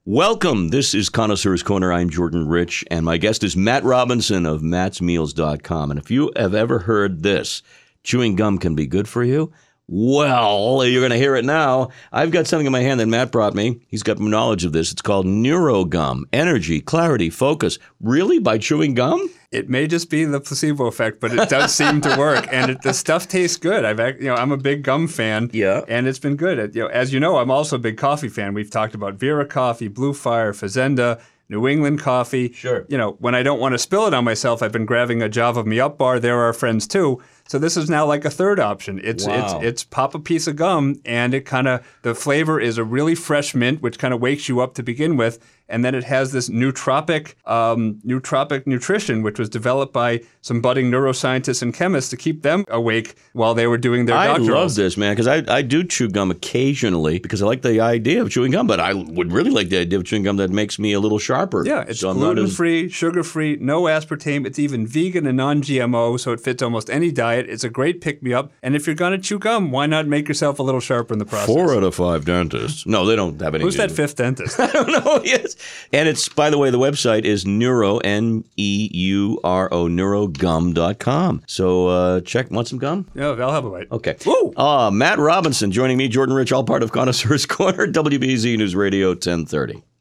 Welcome. This is Connoisseur's Corner. I'm Jordan Rich, and my guest is Matt Robinson of mattsmeals.com. And if you have ever heard this, chewing gum can be good for you, well, you're going to hear it now. I've got something in my hand that Matt brought me. He's got knowledge of this. It's called NeuroGum. Energy, clarity, focus. Really? By chewing gum? It may just be the placebo effect, but it does seem to work, and the stuff tastes good. I'm a big gum fan, and it's been good. As you know, I'm also a big coffee fan. We've talked about Vera Coffee, Blue Fire, Fazenda, New England Coffee. Sure. When I don't want to spill it on myself, I've been grabbing a Java Me Up bar. They're our friends too. So this is now like a third option. It's pop a piece of gum, and the flavor is a really fresh mint, which kind of wakes you up to begin with. And then it has this nootropic nutrition, which was developed by some budding neuroscientists and chemists to keep them awake while they were doing their doctorals. I love this, man, because I do chew gum occasionally because I like the idea of chewing gum, but I would really like the idea of chewing gum that makes me a little sharper. Yeah, it's gluten-free, sugar-free, no aspartame. It's even vegan and non-GMO, so it fits almost any diet. It's a great pick-me-up. And if you're going to chew gum, why not make yourself a little sharper in the process? 4 out of 5 dentists. No, they don't have any. Who's that fifth dentist? I don't know. Yes. And it's, by the way, the website is Neuro, N-E-U-R-O, neurogum.com. So want some gum? Yeah, I'll have a bite. Okay. Woo! Matt Robinson joining me, Jordan Rich, all part of Connoisseur's Corner, WBZ News Radio 1030.